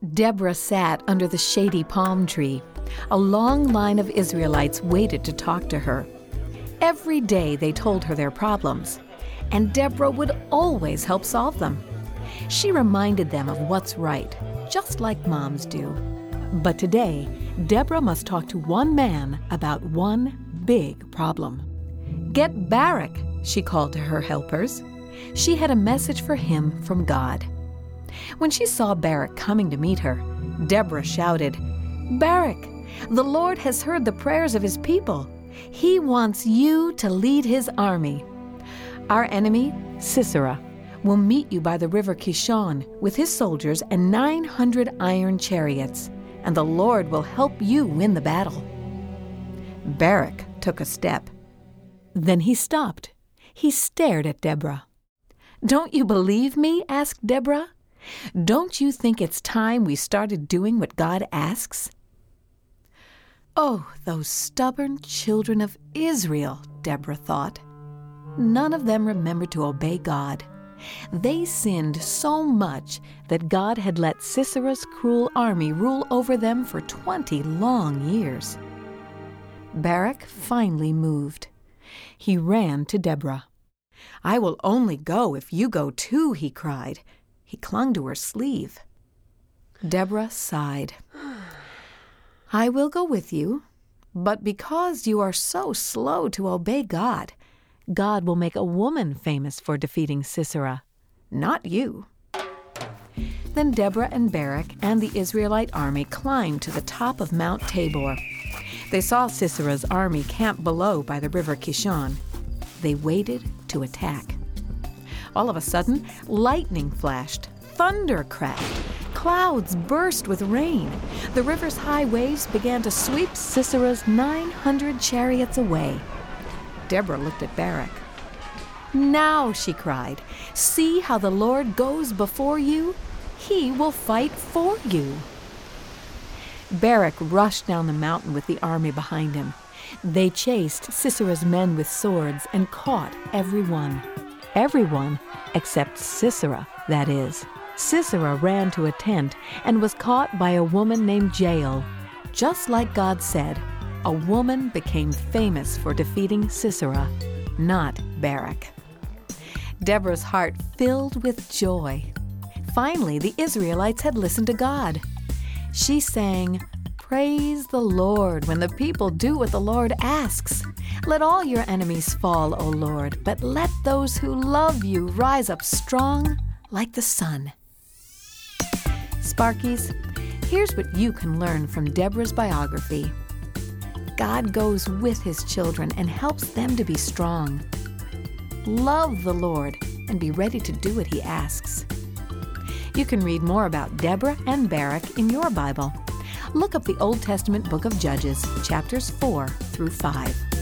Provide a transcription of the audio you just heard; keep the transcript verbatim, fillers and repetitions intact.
Deborah sat under the shady palm tree. A long line of Israelites waited to talk to her. Every day they told her their problems, and Deborah would always help solve them. She reminded them of what's right, just like moms do. But today, Deborah must talk to one man about one big problem. "Get Barak," she called to her helpers. She had a message for him from God. When she saw Barak coming to meet her, Deborah shouted, "Barak, the Lord has heard the prayers of his people. He wants you to lead his army. Our enemy, Sisera, will meet you by the river Kishon with his soldiers and nine hundred iron chariots, and the Lord will help you win the battle." Barak took a step. Then he stopped. He stared at Deborah. "Don't you believe me?" asked Deborah. "Don't you think it's time we started doing what God asks?" Oh, those stubborn children of Israel, Deborah thought. None of them remembered to obey God. They sinned so much that God had let Sisera's cruel army rule over them for twenty long years. Barak finally moved. He ran to Deborah. "I will only go if you go too," he cried. He clung to her sleeve. Deborah sighed. "I will go with you, but because you are so slow to obey God, God will make a woman famous for defeating Sisera, not you." Then Deborah and Barak and the Israelite army climbed to the top of Mount Tabor. They saw Sisera's army camped below by the river Kishon. They waited to attack. All of a sudden, lightning flashed, thunder crashed, clouds burst with rain. The river's high waves began to sweep Sisera's nine hundred chariots away. Deborah looked at Barak. "Now," she cried, "see how the Lord goes before you? He will fight for you." Barak rushed down the mountain with the army behind him. They chased Sisera's men with swords and caught every one. Everyone except Sisera, that is. Sisera ran to a tent and was caught by a woman named Jael. Just like God said, a woman became famous for defeating Sisera, not Barak. Deborah's heart filled with joy. Finally, the Israelites had listened to God. She sang, "Praise the Lord when the people do what the Lord asks. Let all your enemies fall, O Lord, but let those who love you rise up strong like the sun." Sparkies, here's what you can learn from Deborah's biography. God goes with his children and helps them to be strong. Love the Lord and be ready to do what he asks. You can read more about Deborah and Barak in your Bible. Look up the Old Testament book of Judges, chapters four through five.